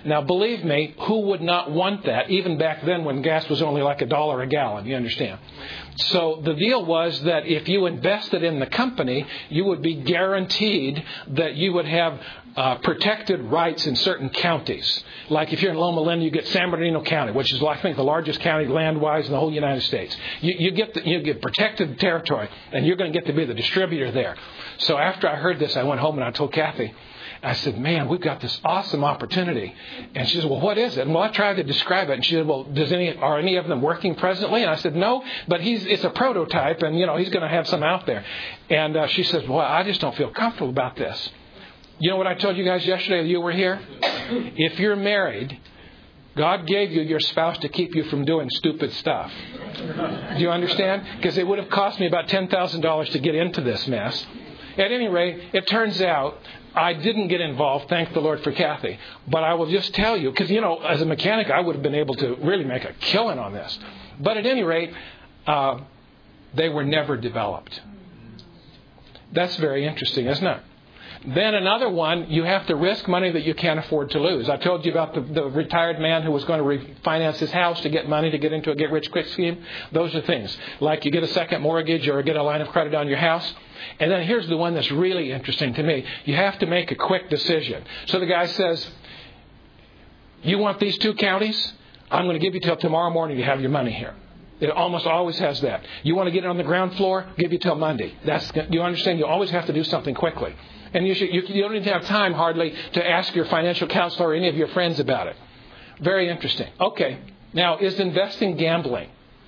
Now, believe me, who would not want that, even back then when gas was only like a dollar a gallon, you understand? So the deal was that if you invested in the company, you would be guaranteed that you would have uh, protected rights in certain counties. Like if you're in Loma Linda, you get San Bernardino County, which is, I think, the largest county land-wise in the whole United States. You, you get the, you get protected territory, and you're going to get to be the distributor there. So after I heard this, I went home and I told Kathy, I said, man, we've got this awesome opportunity. And she said, well, what is it? And well, I tried to describe it. And she said, well, does any are any of them working presently? And I said, no, but he's it's a prototype, and, you know, he's going to have some out there. And uh, she says, well, I just don't feel comfortable about this. You know what I told you guys yesterday that you were here? If you're married, God gave you your spouse to keep you from doing stupid stuff. Do you understand? Because it would have cost me about ten thousand dollars to get into this mess. At any rate, it turns out I didn't get involved, thank the Lord for Kathy. But I will just tell you, because, you know, as a mechanic, I would have been able to really make a killing on this. But at any rate, uh, they were never developed. That's very interesting, isn't it? Then another one, you have to risk money that you can't afford to lose. I told you about the, the retired man who was going to refinance his house to get money to get into a get-rich-quick scheme. Those are things. Like you get a second mortgage or get a line of credit on your house. And then here's the one that's really interesting to me. You have to make a quick decision. So the guy says, you want these two counties? I'm going to give you till tomorrow morning to have your money here. It almost always has that. You want to get it on the ground floor? Give you till Monday. That's, you understand? You always have to do something quickly. And you, should, you, you don't even have time hardly to ask your financial counselor or any of your friends about it. Very interesting. Okay. Now, is investing gambling?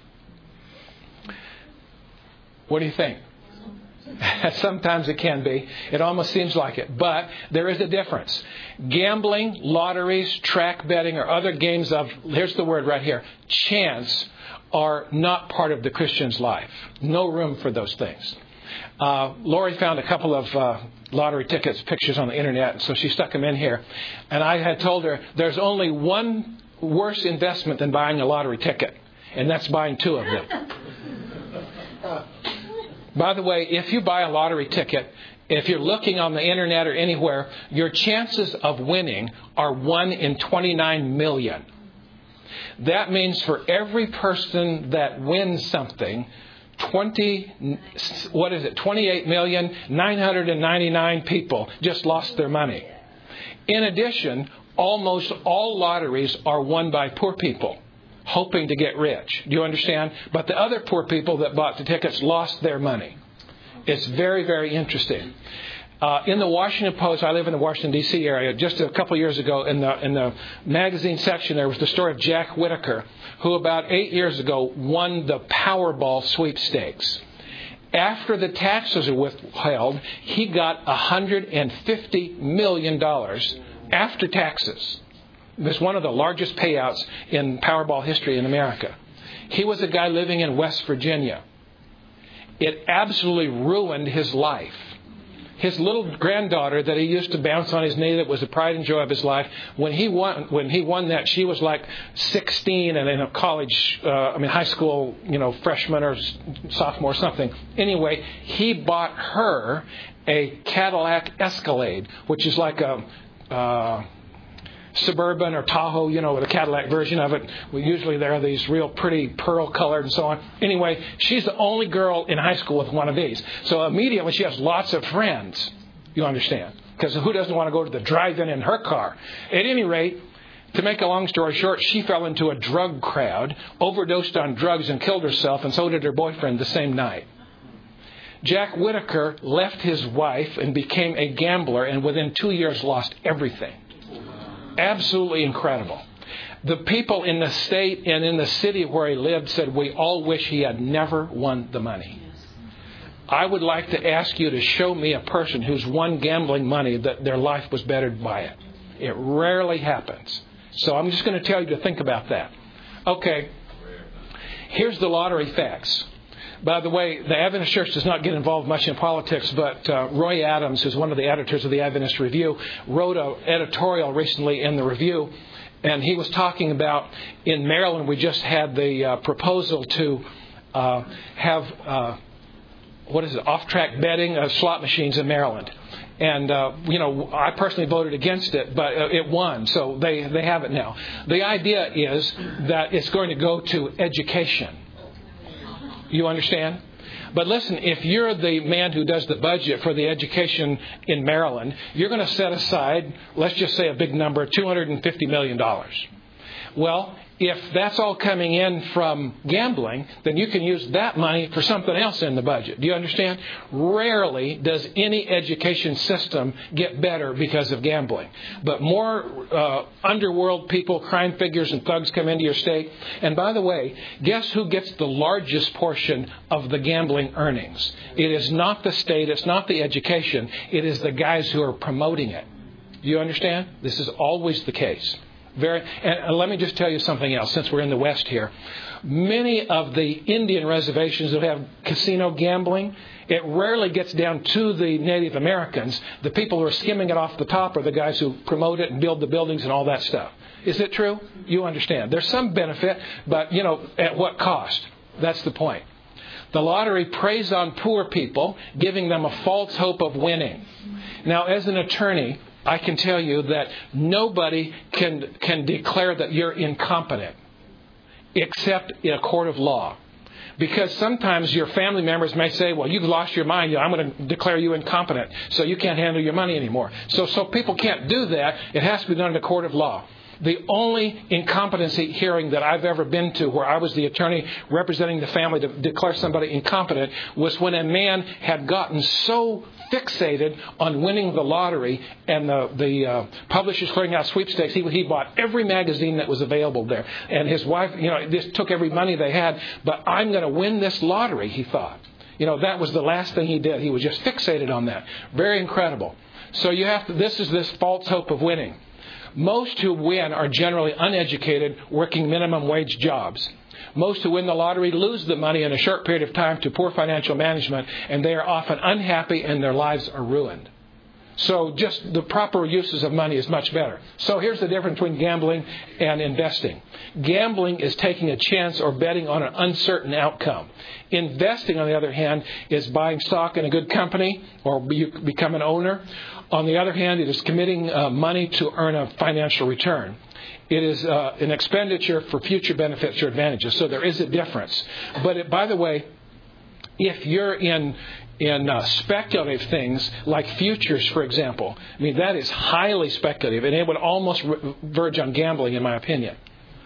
What do you think? Sometimes it can be. It almost seems like it. But there is a difference. Gambling, lotteries, track betting, or other games of, here's the word right here, chance, are not part of the Christian's life. No room for those things. Uh, Lori found a couple of uh, lottery tickets, pictures on the internet, so she stuck them in here. And I had told her there's only one worse investment than buying a lottery ticket, and that's buying two of them. By the way, if you buy a lottery ticket, if you're looking on the internet or anywhere, your chances of winning are one in twenty-nine million. That means for every person that wins something, twenty, what is it, twenty-eight million nine hundred ninety-nine people just lost their money. In addition, almost all lotteries are won by poor people hoping to get rich. Do you understand? But the other poor people that bought the tickets lost their money. It's very, very interesting. Uh, in the Washington Post, I live in the Washington, D C area. Just a couple years ago, in the in the magazine section, there was the story of Jack Whitaker, who about eight years ago won the Powerball sweepstakes. After the taxes were withheld, he got one hundred fifty million dollars after taxes. It was one of the largest payouts in Powerball history in America. He was a guy living in West Virginia. It absolutely ruined his life. His little granddaughter that he used to bounce on his knee, that was the pride and joy of his life, when he won, when he won that, she was like sixteen and in a college, uh, I mean high school, you know, freshman or sophomore or something. Anyway, he bought her a Cadillac Escalade, which is like a uh, Suburban or Tahoe, you know, with a Cadillac version of it. Well, usually there are these real pretty pearl colored and so on. Anyway, she's the only girl in high school with one of these. So immediately she has lots of friends, you understand. Because who doesn't want to go to the drive-in in her car? At any rate, to make a long story short, she fell into a drug crowd, overdosed on drugs and killed herself, and so did her boyfriend the same night. Jack Whitaker left his wife and became a gambler, and within two years lost everything. Absolutely incredible. The people in the state and in the city where he lived said, we all wish he had never won the money. I would like to ask you to show me a person who's won gambling money that their life was bettered by it. It rarely happens. So I'm just going to tell you to think about that. Okay, here's the lottery facts. By the way, the Adventist Church does not get involved much in politics, but uh, Roy Adams, who's one of the editors of the Adventist Review, wrote an editorial recently in the Review, and he was talking about, in Maryland, we just had the uh, proposal to uh, have uh, what is it, off-track betting, uh, slot machines in Maryland. And, uh, you know, I personally voted against it, but uh, it won, so they, they have it now. The idea is that it's going to go to education. You understand? But listen, if you're the man who does the budget for the education in Maryland, you're going to set aside, let's just say a big number, two hundred fifty million dollars. Well, if that's all coming in from gambling, then you can use that money for something else in the budget. Do you understand? Rarely does any education system get better because of gambling. But more uh, underworld people, crime figures, and thugs come into your state. And by the way, guess who gets the largest portion of the gambling earnings? It is not the state. It's not the education. It is the guys who are promoting it. Do you understand? This is always the case. Very, and let me just tell you something else, since we're in the West here. Many of the Indian reservations that have casino gambling, it rarely gets down to the Native Americans. The people who are skimming it off the top are the guys who promote it and build the buildings and all that stuff. Is it true? You understand. There's some benefit, but, you know, at what cost? That's the point. The lottery preys on poor people, giving them a false hope of winning. Now, as an attorney, I can tell you that nobody can can declare that you're incompetent except in a court of law. Because sometimes your family members may say, well, you've lost your mind. I'm going to declare you incompetent, so you can't handle your money anymore. So, so people can't do that. It has to be done in a court of law. The only incompetency hearing that I've ever been to where I was the attorney representing the family to declare somebody incompetent was when a man had gotten so fixated on winning the lottery and the, the uh, publishers clearing out sweepstakes. He, he bought every magazine that was available there. And his wife, you know, just took every money they had. But I'm going to win this lottery, he thought. You know, that was the last thing he did. He was just fixated on that. Very incredible. So you have to, this is this false hope of winning. Most who win are generally uneducated, working minimum wage jobs. Most who win the lottery lose the money in a short period of time to poor financial management, and they are often unhappy and their lives are ruined. So just the proper uses of money is much better. So here's the difference between gambling and investing. Gambling is taking a chance or betting on an uncertain outcome. Investing, on the other hand, is buying stock in a good company or you become an owner. On the other hand, it is committing uh, money to earn a financial return. It is uh, an expenditure for future benefits or advantages. So there is a difference. But it, by the way, if you're in in uh, speculative things like futures, for example, I mean, that is highly speculative, and it would almost re- verge on gambling, in my opinion.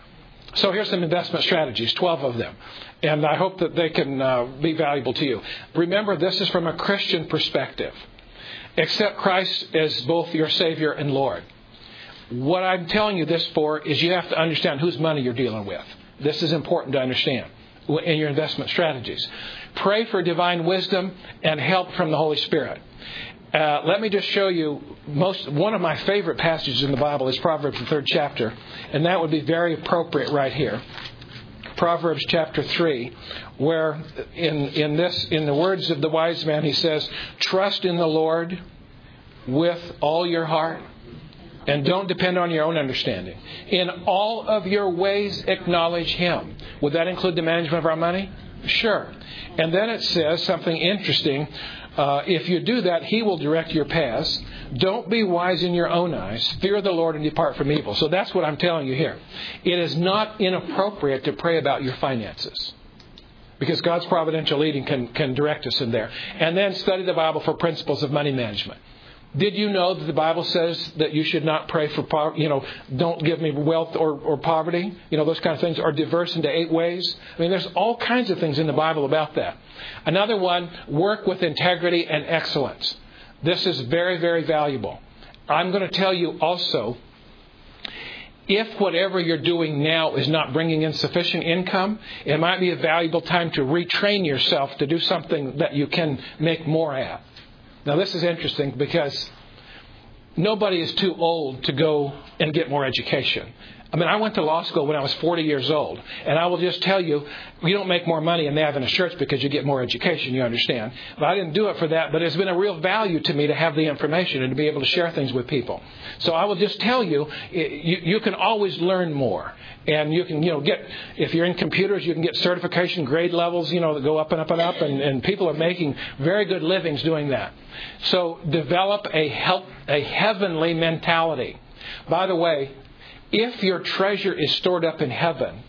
So here's some investment strategies, twelve of them. And I hope that they can uh, be valuable to you. Remember, this is from a Christian perspective. Accept Christ as both your Savior and Lord. What I'm telling you this for is you have to understand whose money you're dealing with. This is important to understand in your investment strategies. Pray for divine wisdom and help from the Holy Spirit. Uh, let me just show you most one of my favorite passages in the Bible is Proverbs, the third chapter, and that would be very appropriate right here. Proverbs chapter three, where in in this in the words of the wise man, he says, "Trust in the Lord with all your heart, and don't depend on your own understanding. In all of your ways, acknowledge Him." Would that include the management of our money? Sure. And then it says something interesting. Uh, if you do that, He will direct your paths. Don't be wise in your own eyes. Fear the Lord and depart from evil. So that's what I'm telling you here. It is not inappropriate to pray about your finances, because God's providential leading can, can direct us in there. And then study the Bible for principles of money management. Did you know that the Bible says that you should not pray for, poverty, you know, don't give me wealth or, or poverty? You know, those kind of things are diverse into eight ways. I mean, there's all kinds of things in the Bible about that. Another one, work with integrity and excellence. This is very, very valuable. I'm going to tell you also, if whatever you're doing now is not bringing in sufficient income, it might be a valuable time to retrain yourself to do something that you can make more at. Now, this is interesting because nobody is too old to go and get more education. I mean, I went to law school when I was forty years old. And I will just tell you, you don't make more money in the Adventist church because you get more education, you understand. But I didn't do it for that. But it's been a real value to me to have the information and to be able to share things with people. So I will just tell you, you, you can always learn more. And you can, you know, get, if you're in computers, you can get certification grade levels, you know, that go up and up and up. And, and people are making very good livings doing that. So develop a help, a heavenly mentality. By the way, if your treasure is stored up in heaven,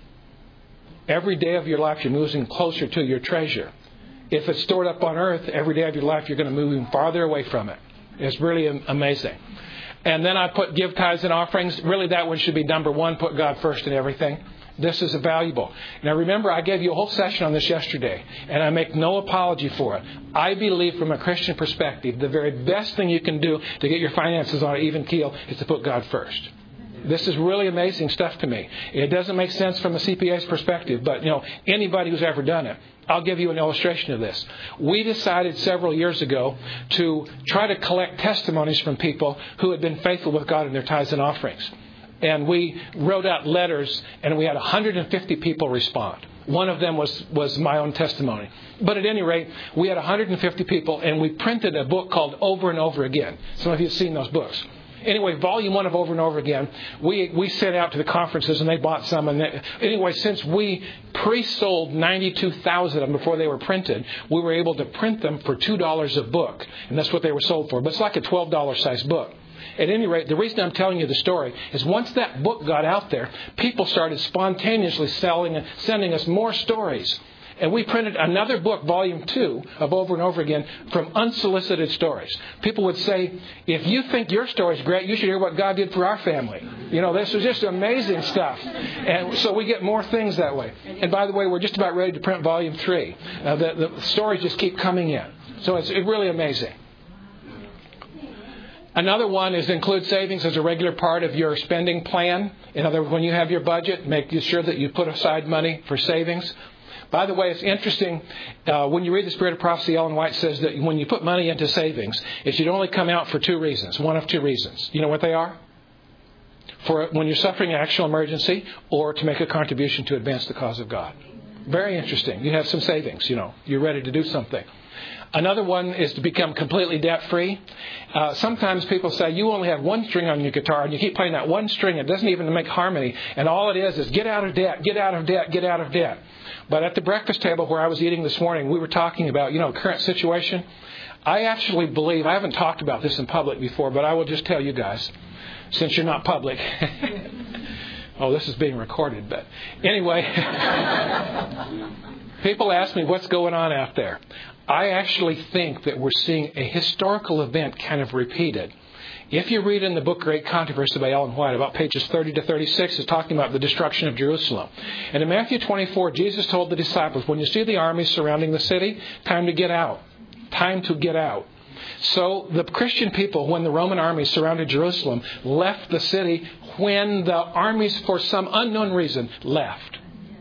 every day of your life you're moving closer to your treasure. If it's stored up on earth, every day of your life you're going to move even farther away from it. It's really amazing. And then I put give tithes and offerings. Really, that one should be number one. Put God first in everything. This is valuable. Now, remember, I gave you a whole session on this yesterday, and I make no apology for it. I believe from a Christian perspective, the very best thing you can do to get your finances on an even keel is to put God first. This is really amazing stuff to me. It doesn't make sense from a C P A's perspective, but, you know, anybody who's ever done it. I'll give you an illustration of this. We decided several years ago to try to collect testimonies from people who had been faithful with God in their tithes and offerings. And we wrote out letters, and we had one hundred fifty people respond. One of them was, was my own testimony. But at any rate, we had one hundred fifty people, and we printed a book called Over and Over Again. Some of you have seen those books. Anyway, volume one of Over and Over Again, we we sent out to the conferences, and they bought some. And they, anyway, since we pre-sold ninety-two thousand of them before they were printed, we were able to print them for two dollars a book. And that's what they were sold for. But it's like a twelve dollars size book. At any rate, the reason I'm telling you the story is once that book got out there, people started spontaneously selling and sending us more stories. And we printed another book, volume two, of Over and Over Again, from unsolicited stories. People would say, if you think your story's great, you should hear what God did for our family. You know, this was just amazing stuff. And so we get more things that way. And by the way, we're just about ready to print volume three. Uh, the, the stories just keep coming in. So it's really amazing. Another one is include savings as a regular part of your spending plan. In other words, when you have your budget, make sure that you put aside money for savings. By the way, it's interesting, uh, when you read The Spirit of Prophecy, Ellen White says that when you put money into savings, it should only come out for two reasons, one of two reasons. You know what they are? For when you're suffering an actual emergency, or to make a contribution to advance the cause of God. Very interesting. You have some savings, you know, you're ready to do something. Another one is to become completely debt-free. Uh, sometimes people say you only have one string on your guitar and you keep playing that one string. It doesn't even make harmony. And all it is is get out of debt, get out of debt, get out of debt. But at the breakfast table where I was eating this morning, we were talking about, you know, current situation. I actually believe, I haven't talked about this in public before, but I will just tell you guys, since you're not public. Oh, this is being recorded, but anyway. People ask me what's going on out there. I actually think that we're seeing a historical event kind of repeated. If you read in the book Great Controversy by Ellen White, about pages thirty to thirty-six, it's talking about the destruction of Jerusalem. And in Matthew twenty-four, Jesus told the disciples, when you see the armies surrounding the city, time to get out. Time to get out. So the Christian people, when the Roman armies surrounded Jerusalem, left the city when the armies, for some unknown reason, left.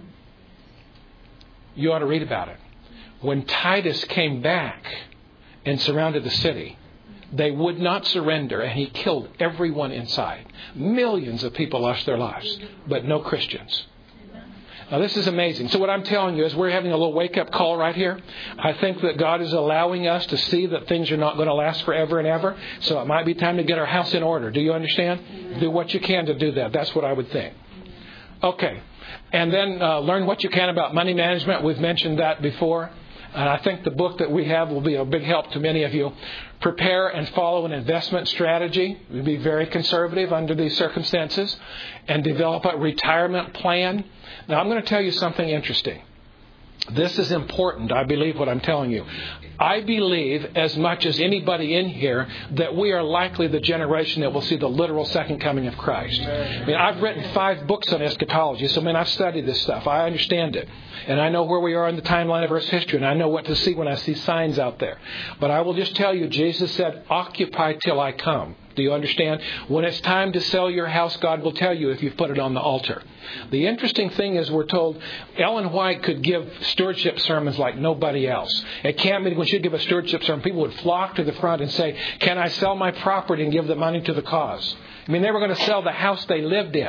You ought to read about it. When Titus came back and surrounded the city, they would not surrender, and he killed everyone inside. Millions of people lost their lives, but no Christians. Now, this is amazing. So what I'm telling you is we're having a little wake-up call right here. I think that God is allowing us to see that things are not going to last forever and ever. So it might be time to get our house in order. Do you understand? Do what you can to do that. That's what I would think. Okay. And then uh, learn what you can about money management. We've mentioned that before. And I think the book that we have will be a big help to many of you. Prepare and follow an investment strategy. We'll be very conservative under these circumstances. And develop a retirement plan. Now, I'm going to tell you something interesting. This is important, I believe, what I'm telling you. I believe, as much as anybody in here, that we are likely the generation that will see the literal second coming of Christ. I mean, I've written five books on eschatology, so I mean, I've studied this stuff. I understand it. And I know where we are in the timeline of Earth's history, and I know what to see when I see signs out there. But I will just tell you, Jesus said, occupy till I come. Do you understand? When it's time to sell your house, God will tell you if you've put it on the altar. The interesting thing is we're told Ellen White could give stewardship sermons like nobody else. At camp meeting, when she'd give a stewardship sermon, people would flock to the front and say, can I sell my property and give the money to the cause? I mean, they were going to sell the house they lived in.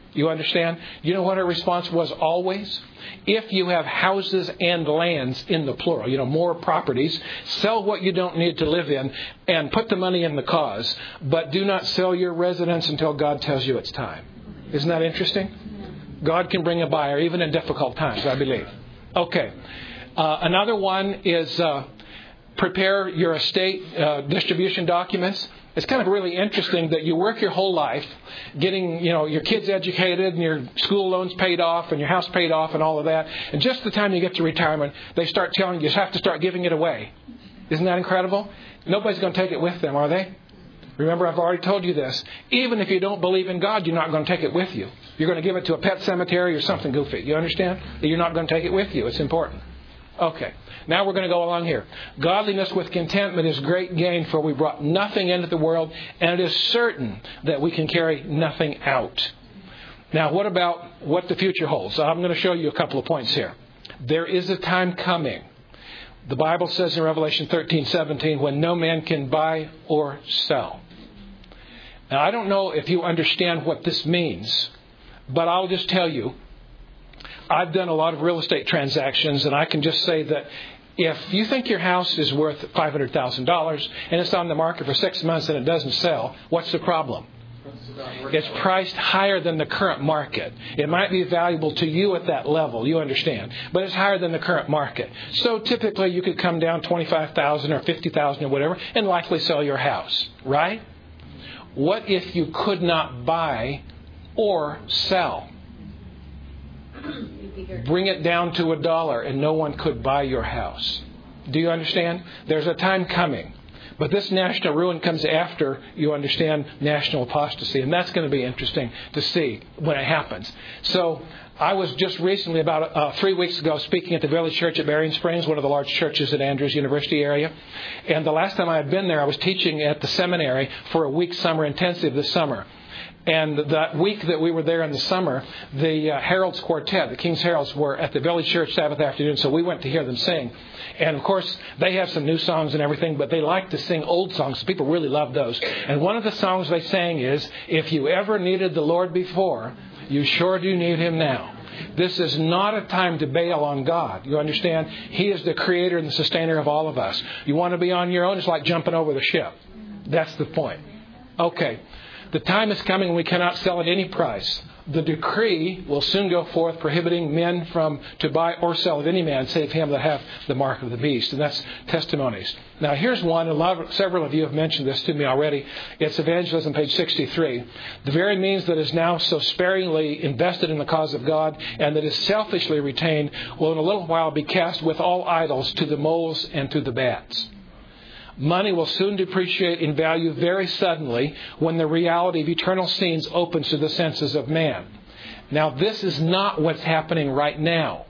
You understand? You know what her response was always? If you have houses and lands in the plural, you know, more properties, sell what you don't need to live in and put the money in the cause, but do not sell your residence until God tells you it's time. Isn't that interesting? God can bring a buyer even in difficult times, I believe. Okay. Uh, another one is uh, prepare your estate uh, distribution documents. It's kind of really interesting that you work your whole life getting, you know, your kids educated and your school loans paid off and your house paid off and all of that. And just the time you get to retirement, they start telling you you have to start giving it away. Isn't that incredible? Nobody's going to take it with them, are they? Remember, I've already told you this. Even if you don't believe in God, you're not going to take it with you. You're going to give it to a pet cemetery or something goofy. You understand? You're not going to take it with you. It's important. Okay. Now we're going to go along here. Godliness with contentment is great gain, for we brought nothing into the world, and it is certain that we can carry nothing out. Now, what about what the future holds? So I'm going to show you a couple of points here. There is a time coming. The Bible says in Revelation thirteen seventeen, when no man can buy or sell. Now, I don't know if you understand what this means, but I'll just tell you, I've done a lot of real estate transactions, and I can just say that if you think your house is worth five hundred thousand dollars and it's on the market for six months and it doesn't sell, what's the problem? It's priced higher than the current market. It might be valuable to you at that level, you understand, but it's higher than the current market. So typically you could come down twenty-five thousand dollars or fifty thousand dollars or whatever and likely sell your house, right? What if you could not buy or sell? Bring it down to a dollar and no one could buy your house. Do you understand? There's a time coming. But this national ruin comes after, you understand, national apostasy. And that's going to be interesting to see when it happens. So I was just recently, about uh, three weeks ago, speaking at the Village Church at Berrien Springs, one of the large churches at Andrews University area. And the last time I had been there, I was teaching at the seminary for a week summer intensive this summer. And that week that we were there in the summer, the uh, Heralds Quartet, the King's Heralds, were at the Village Church Sabbath afternoon, so we went to hear them sing. And, of course, they have some new songs and everything, but they like to sing old songs, so people really love those. And one of the songs they sang is, if you ever needed the Lord before, you sure do need Him now. This is not a time to bail on God. You understand? He is the creator and the sustainer of all of us. You want to be on your own? It's like jumping over the ship. That's the point. Okay. The time is coming when we cannot sell at any price. The decree will soon go forth prohibiting men from to buy or sell of any man save him that hath the mark of the beast. And that's testimonies. Now here's one. A lot of, several of you have mentioned this to me already. It's evangelism, page sixty-three. The very means that is now so sparingly invested in the cause of God and that is selfishly retained will in a little while be cast with all idols to the moles and to the bats. Money will soon depreciate in value very suddenly when the reality of eternal scenes opens to the senses of man. Now, this is not what's happening right now.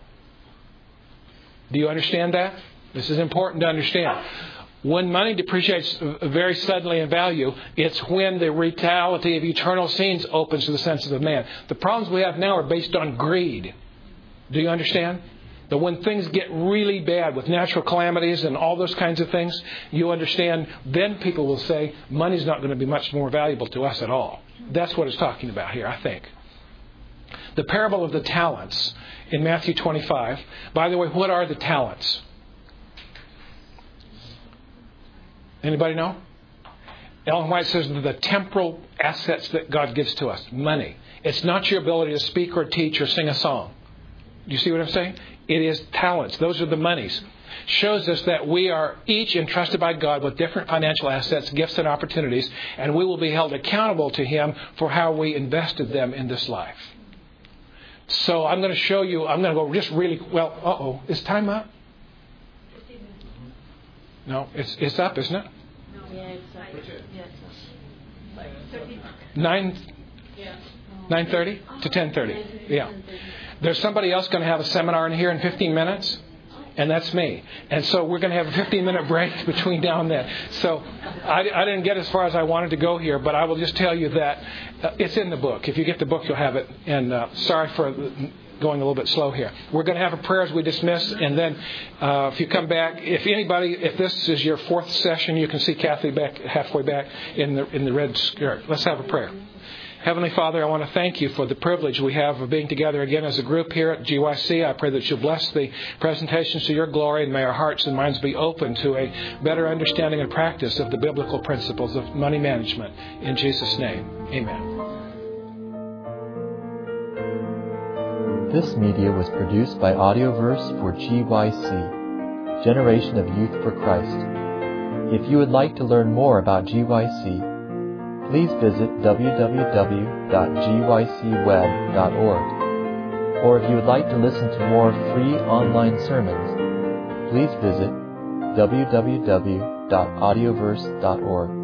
Do you understand that? This is important to understand. When money depreciates very suddenly in value, it's when the reality of eternal scenes opens to the senses of man. The problems we have now are based on greed. Do you understand? That when things get really bad with natural calamities and all those kinds of things, you understand, then people will say, money's not going to be much more valuable to us at all. That's what it's talking about here, I think. The parable of the talents in Matthew twenty-five. By the way, what are the talents? Anybody know? Ellen White says the temporal assets that God gives to us. Money. It's not your ability to speak or teach or sing a song. Do you see what I'm saying? It is talents. Those are the monies. Shows us that we are each entrusted by God with different financial assets, gifts, and opportunities, and we will be held accountable to Him for how we invested them in this life. So I'm going to show you, I'm going to go just really, well, uh-oh, is time up? No, it's it's up, isn't it? No, yeah, it's up. Yeah, it's up. Nine, nine thirty to ten thirty. Yeah. There's somebody else going to have a seminar in here in fifteen minutes, and that's me. And so we're going to have a fifteen-minute break between now and then. So I, I didn't get as far as I wanted to go here, but I will just tell you that uh, it's in the book. If you get the book, you'll have it. And uh, sorry for going a little bit slow here. We're going to have a prayer as we dismiss, and then uh, if you come back, if anybody, if this is your fourth session, you can see Kathy back halfway back in the in the red skirt. Let's have a prayer. Heavenly Father, I want to thank you for the privilege we have of being together again as a group here at G Y C. I pray that you'll bless the presentations to your glory, and may our hearts and minds be open to a better understanding and practice of the biblical principles of money management. In Jesus' name, amen. This media was produced by Audioverse for G Y C, Generation of Youth for Christ. If you would like to learn more about G Y C, please visit w w w dot g y c web dot org. Or if you would like to listen to more free online sermons, please visit w w w dot audioverse dot org.